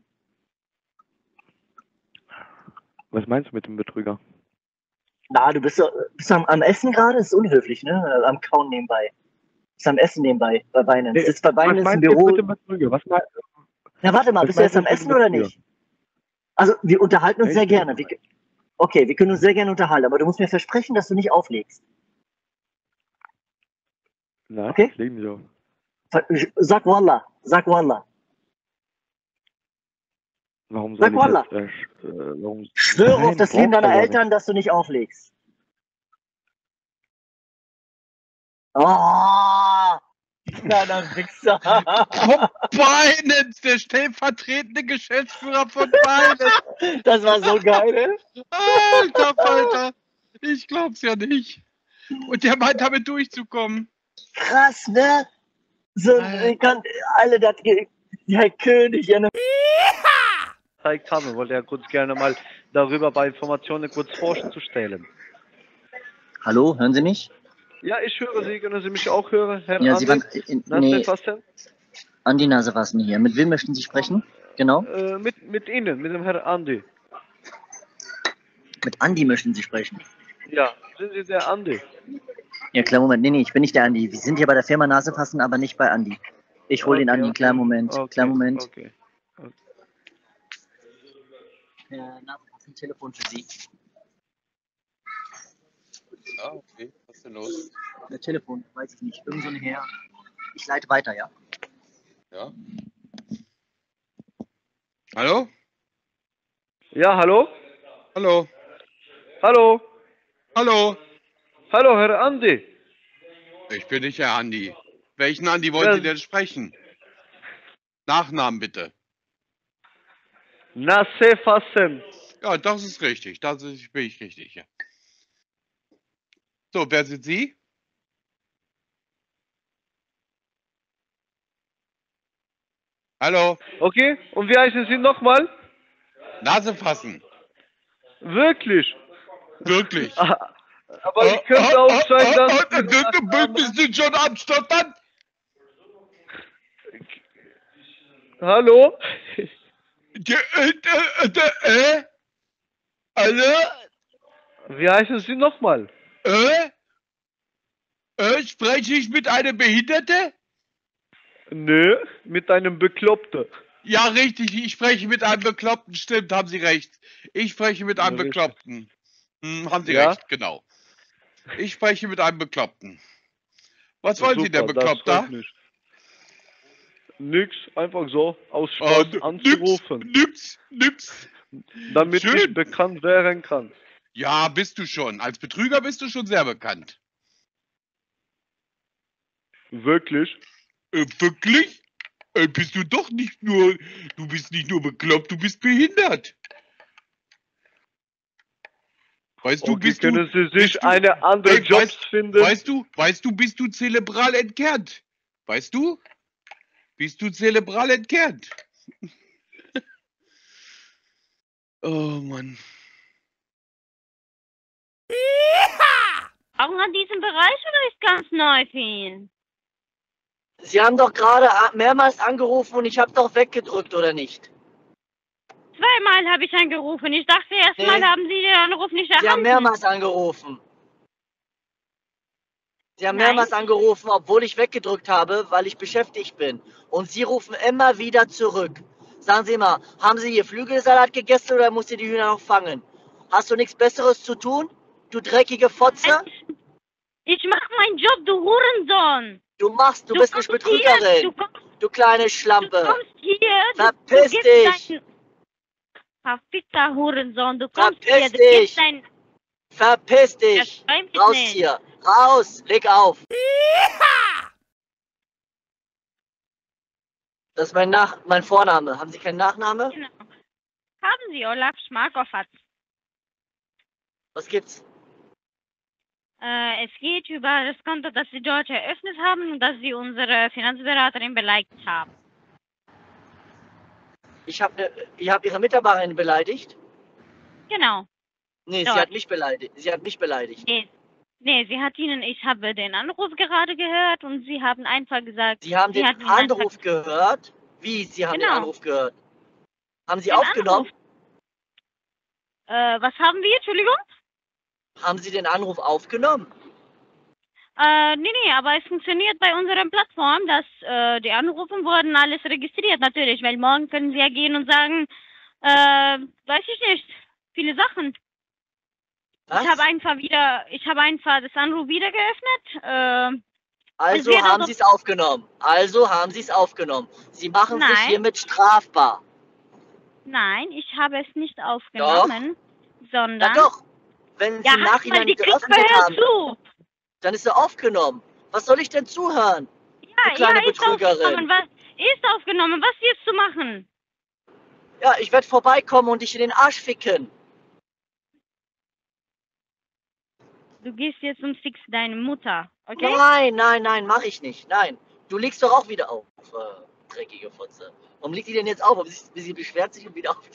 Was meinst du mit dem Betrüger? Na, du bist, bist am, am Essen gerade? Das ist unhöflich, ne? Am Kauen nebenbei. Bist am Essen nebenbei bei Binance. Sitzt bei Was Binance im meinst du jetzt Büro. mit dem Betrüger? Was meinst Na, warte mal, was bist du jetzt meinst am du mit Essen dem oder Betrüger? nicht? Also, wir unterhalten uns Nee, sehr ich bin gerne. Wir, okay, wir können uns sehr gerne unterhalten, aber du musst mir versprechen, dass du nicht auflegst. Nein, Okay? ich lege nicht auf. Sag Wallah, sag Wallah. Warum Sag soll ich Wallah. jetzt, äh, sch- äh, warum? Schwöre Nein, auf das Leben brauchst deiner du gar Eltern, dass du nicht auflegst. Oh, kleiner Wichser. Von Binance, der stellvertretende Geschäftsführer von Binance. Das war so geil, ne? Alter Falter, ich glaub's ja nicht. Und der meint damit durchzukommen. Krass, ne? So, ich kann, alle, das, der König, ja, ne? gezeigt haben. Ich wollte ja kurz gerne mal darüber bei Informationen kurz vorzustellen. Hallo, hören Sie mich? Ja, ich höre Sie. Können Sie mich auch hören, Herr Ja, Sie waren, André? in, Na, nee, was denn? An die Nase fassen hier. Mit wem möchten Sie sprechen? Genau. Äh, mit, mit Ihnen, mit dem Herrn Andi. Mit Andi möchten Sie sprechen. Ja, sind Sie der Andi? Ja, kleinen Moment. Nee, nee, ich bin nicht der Andi. Wir sind hier bei der Firma Nase fassen, aber nicht bei Andi. Ich hole den Okay, Andi. okay. Kleinen Moment. Okay, Kleinen Moment. okay. okay. Herr Nase fassen, Telefon für Sie. Ja, okay. Was ist denn los? Der Telefon, weiß ich nicht. Irgend so ein Herr. Ich leite weiter, ja? Ja. Hallo? Ja, hallo? Hallo? Hallo? Hallo? Hallo, Herr Andi. Ich bin nicht Herr Andi. Welchen Andi wollen Ja. Sie denn sprechen? Nachnamen bitte. Nase fassen. Ja, das ist richtig. Das ist, bin ich richtig, ja. So, wer sind Sie? Hallo? Okay, und wie heißen Sie nochmal? Nase fassen. Wirklich? Wirklich. Ah, aber ich könnte auch sein, dass... äh, äh, Bist du schon am Stottern? Hallo? Äh, äh, äh, äh? Hallo? Wie heißen Sie nochmal? Äh? Äh, spreche ich mit einem Behinderten? Nö, mit einem Bekloppten. Ja, richtig, ich spreche mit einem Bekloppten, stimmt, haben Sie recht. Ich spreche mit einem Ja, richtig. Bekloppten. Hm, haben Sie Ja? recht, genau. Ich spreche mit einem Bekloppten. Was wollen Sie denn, Super, das Bekloppter? freut mich. Nix, einfach so, aus Oh, Spaß nix, anzurufen, nix, nix. damit ich Schön. bekannt werden kann. Ja, bist du schon. Als Betrüger bist du schon sehr bekannt. Wirklich? Äh, wirklich? Äh, bist du doch nicht nur, du bist nicht nur bekloppt, du bist behindert. Weißt du, Okay, bist du, können Sie bist sich du, eine andere Ey, Jobs weißt, finden? weißt du, weißt du, bist du zelebral entkernt? Weißt du? Bist du zelebral entkernt? Oh Mann. Auch an diesem Bereich oder ist ganz neu für ihn? Sie haben doch gerade mehrmals angerufen und ich habe doch weggedrückt, oder nicht? Zweimal habe ich angerufen. Ich dachte erstmal, Nee. haben Sie den Anruf nicht Sie haben erhalten. mehrmals angerufen. Sie haben Nein. mehrmals angerufen, obwohl ich weggedrückt habe, weil ich beschäftigt bin. Und Sie rufen immer wieder zurück. Sagen Sie mal, haben Sie hier Flügelsalat gegessen oder musst du die Hühner noch fangen? Hast du nichts Besseres zu tun? Du dreckige Fotze? Ich mach meinen Job, du Hurensohn. Du machst, du, Du bist eine kommst hier, Betrügerin. du kommst, Du kleine du Schlampe. kommst hier, du, Verpiss du gibst dich. dein... Verfickter Hurensohn, du kommst hier, Verpiss du gibst dich. dein... Verpiss dich. Das träumt mich Raus nicht. hier. Raus. Leg auf. Das ist mein, Nach mein Vorname. Haben Sie keinen Nachname? Genau. Haben Sie, Olaf Schmarkow hat. Was gibt's? Äh, es geht über das Konto, das Sie dort eröffnet haben und das Sie unsere Finanzberaterin beleidigt haben. Ich habe ne, ich hab Ihre Mitarbeiterin beleidigt? Genau. Nee, Dort. sie hat mich beleidigt. Sie hat mich beleidigt. Nee. Nee, sie hat Ihnen, ich habe den Anruf gerade gehört und Sie haben einfach gesagt, Sie haben Sie den hat Ihnen Anruf einfach, gehört? Wie? Sie haben Genau. den Anruf gehört? Haben Sie Den aufgenommen? äh, was haben wir, Entschuldigung? Haben Sie den Anruf aufgenommen? Äh, nee, nee, aber es funktioniert bei unserer Plattform, dass äh, die Anrufe wurden alles registriert natürlich, weil morgen können Sie ja gehen und sagen, äh, weiß ich nicht, viele Sachen. Was? Ich habe einfach wieder, ich habe einfach das Anruf wieder geöffnet. Äh, Also wird haben also- Sie es aufgenommen. Also haben Sie es aufgenommen. Sie machen sich Nein. hiermit strafbar. nein, ich habe es nicht aufgenommen, sondern... Na doch. Wenn Sie Ja, im halt mal Nachhinein die Klappe, geöffnet hör haben, zu! dann ist er aufgenommen. Was soll ich denn zuhören? Ja, Du kleine ja, ist Betrügerin. aufgenommen. Was ist aufgenommen? Was jetzt zu machen? Ja, ich werde vorbeikommen und dich in den Arsch ficken. Du gehst jetzt und fickst deine Mutter, okay? Nein, nein, nein, mach ich nicht. Nein. Du legst doch auch wieder auf, äh, dreckige Fotze. Warum liegt die denn jetzt auf? Aber sie, sie beschwert sich und wieder auf.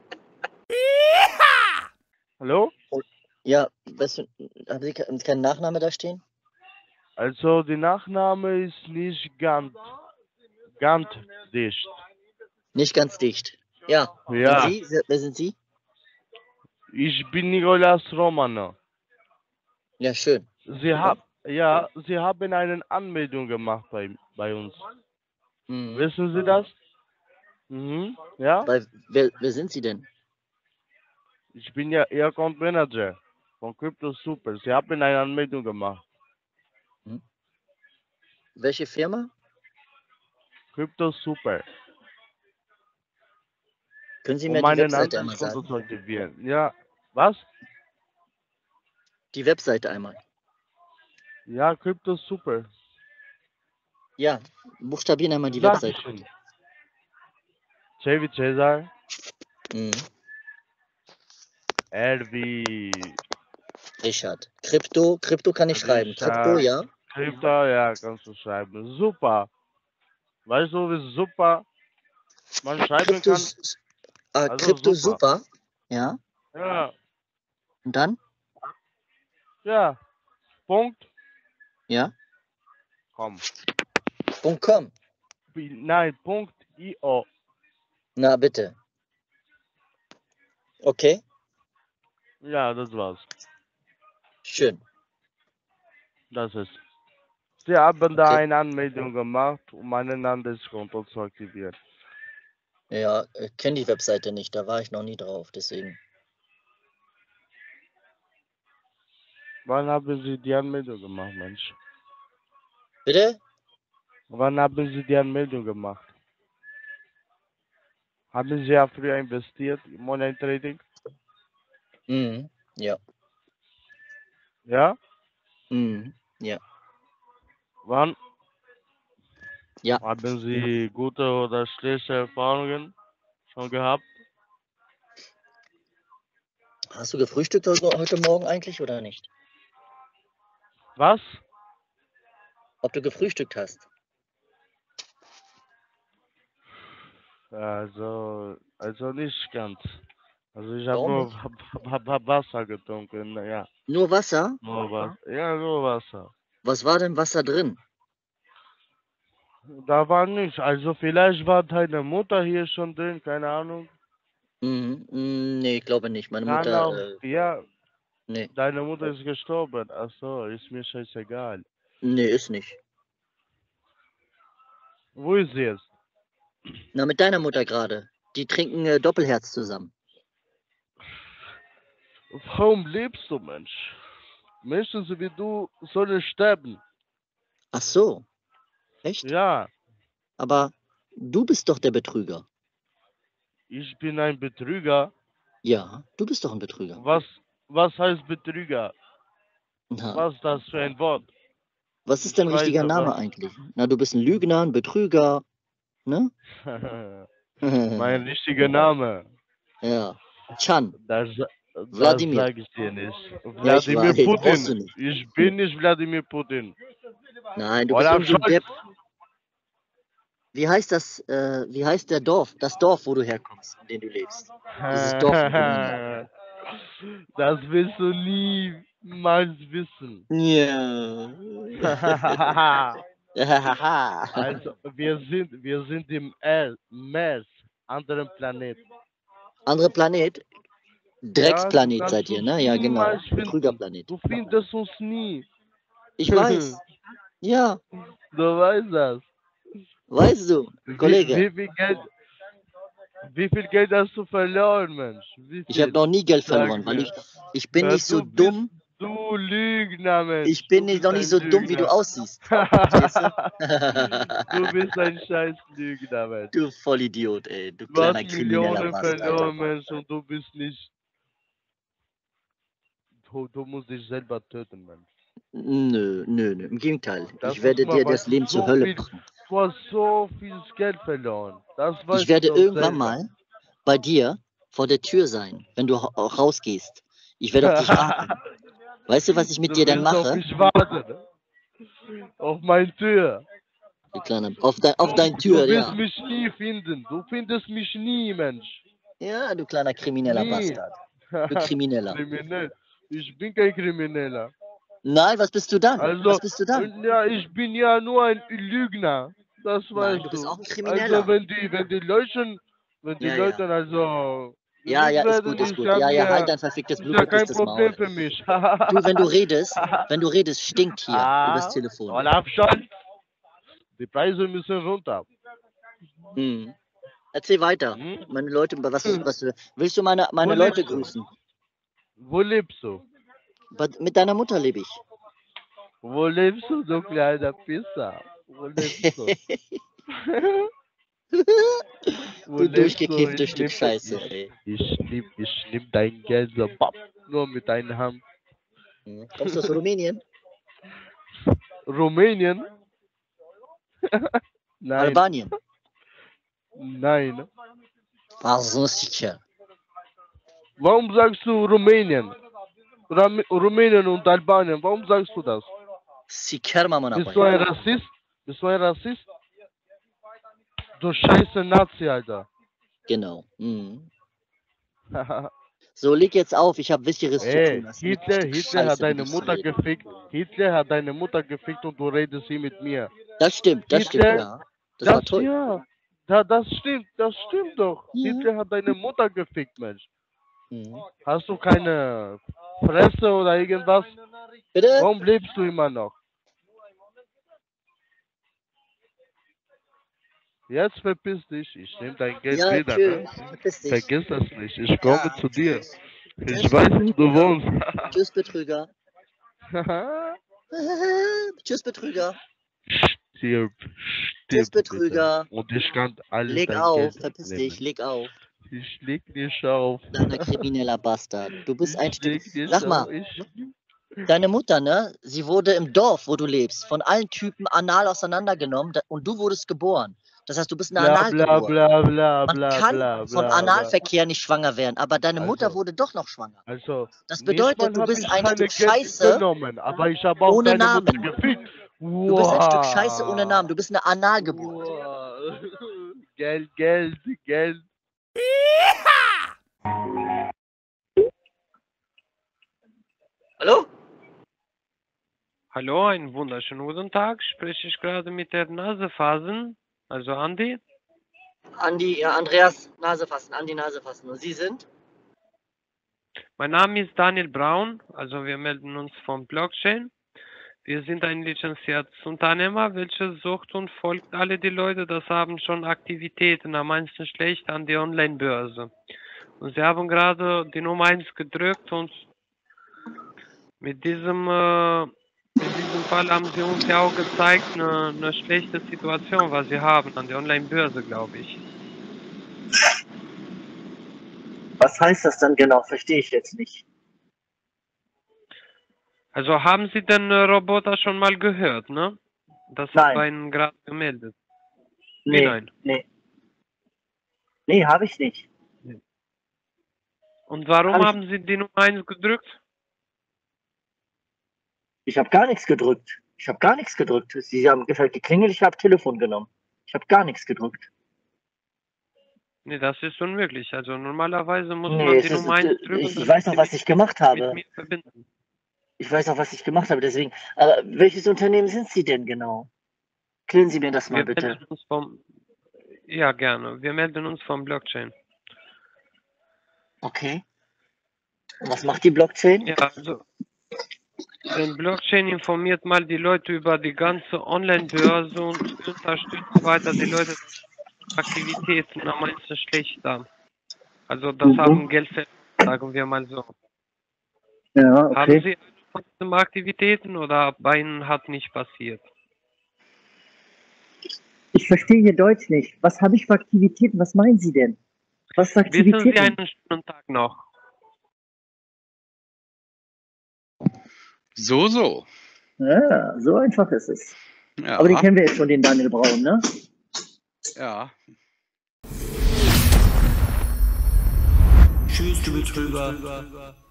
Hallo? Ja, was, haben Sie ke- keinen Nachname da stehen? Also, der Nachname ist nicht ganz ganz dicht. Nicht ganz dicht. Ja. Ja. Und Sie? Wer sind Sie? Ich bin Nicolas Romano. Ja, schön. Sie haben, ja, Sie haben eine Anmeldung gemacht bei, bei uns. Mhm. Wissen Sie das? Mhm. Ja? Bei, wer, wer sind Sie denn? Ich bin ja Ihr Account Manager von Crypto Super. Sie haben eine Anmeldung gemacht. Hm? Welche Firma? Crypto Super. Können Sie Um mir die meinen Webseite einmal Handelskonto sagen? zu aktivieren. Ja. Was? Die Webseite einmal. Ja, Crypto Super. Ja, buchstabieren einmal die Sag Webseite. ich Ihnen. C wie Cäsar. Mhm. R wie Richard. Krypto, Krypto kann ich schreiben. Krypto, Richard. ja. Krypto, ja, kannst du schreiben. Super. Weißt du, wie super man schreiben Krypto, kann? s- ah, Also Krypto super. super. Ja. Ja, Und dann? ja. Punkt. Ja. Komm. Punkt .com. Nein, Punkt I O. Na bitte. Okay. Ja, das war's. Schön. Das ist. Sie haben da Okay. eine Anmeldung gemacht, um mein Handelskonto zu aktivieren. Ja, ich kenne die Webseite nicht. Da war ich noch nie drauf. Deswegen. Wann haben Sie die Anmeldung gemacht, Mensch? Bitte? Wann haben Sie die Anmeldung gemacht? Haben Sie ja früher investiert im Money Trading? Mhm. Ja. Ja? Mhm. Ja. Wann? Ja. Haben Sie gute oder schlechte Erfahrungen schon gehabt? Hast du gefrühstückt heute, heute Morgen eigentlich oder nicht? Was? Ob du gefrühstückt hast? Also, also nicht ganz. Also ich habe Warum nur nicht? hab, hab, hab Wasser getrunken, ja. Nur Wasser? Nur Wasser. Ja, nur Wasser. Was war denn Wasser drin? Da war nichts. Also vielleicht war deine Mutter hier schon drin, keine Ahnung. Mhm. Mm, nee, ich glaube nicht. Meine Kann Mutter, auch, äh, ja, nee. deine Mutter ist gestorben. Ach so, ist mir scheißegal. Nee, ist nicht. Wo ist sie jetzt? Na, mit deiner Mutter gerade. Die trinken äh, Doppelherz zusammen. Warum lebst du, Mensch? Menschen so wie du sollen sterben. Ach so. Echt? Ja, Aber du bist doch der Betrüger. ich bin ein Betrüger. Ja, du bist doch ein Betrüger. Was, was heißt Betrüger? Na, Was ist das für ein Wort? was ist Ich dein weiß richtiger Name aber. eigentlich? Na, du bist ein Lügner, ein Betrüger, ne? Mein richtiger Name. Ja. Chan. Das, das Wladimir. sage ich dir nicht. Ja, ich Wladimir weiß. Brauchst du Putin. nicht. Ich bin nicht Wladimir Putin. Nein, du bist Olaf irgend so ein Scholz. Depp. Wie heißt das, äh, wie heißt der Dorf? Das Dorf, wo du herkommst, in dem du lebst. Dieses Dorf in Rumänien. Das wirst du niemals wissen. Ja. Also, wir sind, wir sind im El- Mars, anderen Planet. Andere Planet? Ja, du Drecksplanet kannst seid ihr, uns ne? Ja, genau. niemals finden. Betrügerplanet. Du findest uns nie. Ich weiß. Ja, Du weißt das. weißt du, Wie, Kollege. wie, viel Geld, wie viel Geld hast du verloren, Mensch? Wie Ich habe viel? noch nie Geld Sag verloren, weil mir. ich, ich bin Na, nicht so du bist, dumm. du Lügner, Mensch. Ich bin Du nicht, bist noch nicht ein so dumm, wie du Lügner. aussiehst. Verstehst du? Du bist ein scheiß Lügner, Mensch. Du Vollidiot, ey. Du Du hast kleiner krimineller Millionen Bastard. verloren, Mensch, und du bist nicht. Du, du musst dich selber töten, Mensch. Nö, nö, nö. Im Gegenteil. Das Ich ist werde mal, dir weil das du Leben zur so Hölle viel, machen. du hast so viel Geld verloren. Das weißt Ich werde du doch irgendwann selber. mal bei dir vor der Tür sein, wenn du ra- rausgehst. Ich werde auf dich warten. Weißt du, was ich mit Du dir dann willst auf mache? mich warten. Auf meine Tür. Du kleiner, auf, dein, auf Du, deine du Tür, wirst ja. mich nie finden. Du findest mich nie, Mensch. Ja, du kleiner krimineller Nie. Bastard. Du Krimineller. Kriminell. Ich bin kein Krimineller. Nein, was bist du dann? Also, Was bist du dann? ja, ich bin ja nur ein Lügner. Das Nein, weißt du bist du. auch ein Krimineller. Also wenn die, wenn die Leute, wenn die Ja, Leute ja. also Ja, ja, gerügt ist werden, gut, ist ist gut. ja Ja, ja, halt mir, dein verficktes, ist ja kein blutverpisstes Problem Maul. für mich. Du, wenn du redest, wenn du redest, stinkt hier übers Ah, Telefon. und Abstand. Die Preise müssen runter. Hm. Erzähl weiter. Hm? Meine Leute, was, was willst du meine, Wo meine Leute lebst du? grüßen? Wo lebst du? Bei- Mit deiner Mutter lebe ich. Wo lebst du, du kleiner Pisser? Wo lebst du? Wo Du lebst du? durchgekiffte Ich Stück nehm, Scheiße, ich, ey. ich nehm, ich nehm dein Geld so, bap, nur mit deiner Hand. Hm. Kommst du aus Rumänien? Rumänien? Nein. Albanien? Nein. Ach so, sicher. Warum sagst du Rumänien? Ram Rumänien und Albanien, warum sagst du das? Sicher, Mama, na Bist du ein Rassist? Bist du ein Rassist? Du scheiße Nazi, Alter. Genau. Mhm. So, leg jetzt auf, ich habe Wichtigeres zu Ey, tun. Das ist ein Hitler, Stück Hitler hat Scheiße, wie deine du zu Mutter reden. gefickt. Hitler hat deine Mutter gefickt und du redest hier mit mir. Das stimmt, das stimmt, Hitler, ja. Das war das, toll. ja, da, das stimmt, das stimmt doch. Ja. Hitler hat deine Mutter gefickt, Mensch. Mhm. Hast du keine Fresse oder irgendwas? Bitte? Warum lebst du immer noch? Jetzt verpiss dich, ich nehme dein Geld Ja, wieder, tschüss. ne? Verpiss dich. Vergiss das nicht, ich komme Ja, zu dir. tschüss. Ich Tschüss, weiß, wo du Betrüger. wohnst. Tschüss, Betrüger. Tschüss, Betrüger. Stirb, Tschüss, stirb bitte. Betrüger. Und ich kann alles Leg dein auf, Geld verpiss nehmen. dich, leg auf. Ich leg nicht auf. Kleiner krimineller Bastard. Du bist ein Ich Stück. leg nicht Sag auf. mal, Ich, deine Mutter, ne? Sie wurde im Dorf, wo du lebst, von allen Typen anal auseinandergenommen da- und du wurdest geboren. Das heißt, du bist eine bla bla Analgeburt. bla bla Man bla kann bla von bla bla. Analverkehr nicht schwanger werden, aber deine Mutter Also, wurde doch noch schwanger. also, Das nicht bedeutet, mal du habe bist ich ein keine Stück Geld Scheiße genommen, aber ich habe auch ohne deine Mutter Namen. gefickt. Du bist ein Stück Scheiße ohne Wow. Namen. Du bist eine Analgeburt. Wow. Geld, Geld, Geld. Hallo? Hallo, einen wunderschönen guten Tag. Spreche ich gerade mit der Nasefasen, also Andi? Andi, ja, Andreas, Nase fassen, Andi, Nase fassen. Und Sie sind? Mein Name ist Daniel Braun, also wir melden uns vom Blockchain. Wir sind ein lizenziertes Unternehmer, welches sucht und folgt alle die Leute, das haben schon Aktivitäten, am meisten schlecht an die Online-Börse. Und sie haben gerade die Nummer eins gedrückt und mit diesem, äh, in diesem Fall haben sie uns ja auch gezeigt, eine, eine schlechte Situation, was sie haben an der Online-Börse, glaube ich. Was heißt das dann genau? Verstehe ich jetzt nicht. Also haben Sie den äh, Roboter schon mal gehört, ne? Das hat Nein. bei Ihnen gerade gemeldet. Wie Nee, nein? nee. Nee, habe ich nicht. Und warum Hab ich- haben Sie die Nummer eins gedrückt? Ich habe gar nichts gedrückt. Ich habe gar nichts gedrückt. Sie haben gesagt, geklingelt, ich habe Telefon genommen. Ich habe gar nichts gedrückt. Nee, das ist unmöglich. Also normalerweise muss man Nee, die es ist, Nummer eins äh, drücken. ich, ich damit weiß noch, Sie was sich ich gemacht mit habe. mir verbinden. Ich weiß auch, was ich gemacht habe, deswegen. Aber welches Unternehmen sind Sie denn genau? Klären Sie mir das mal Wir bitte. melden uns vom, ja, gerne. Wir melden uns vom Blockchain. Okay. Und was macht die Blockchain? Ja, also den Blockchain informiert mal die Leute über die ganze Online-Börse und unterstützt weiter die Leute Aktivitäten am meisten schlechter. Also das Mhm. haben Geld, sagen wir mal so. Ja, Haben Sie trotzdem Aktivitäten oder bei Ihnen hat nicht passiert? Ich verstehe hier Deutsch nicht. Was habe ich für Aktivitäten? Was meinen Sie denn? Was für Wissen Sie einen schönen Tag noch? So, so. Ja, so einfach ist es. Ja. Aber den kennen wir jetzt schon, den Daniel Braun, ne? Ja. Tschüss, du Betrüger.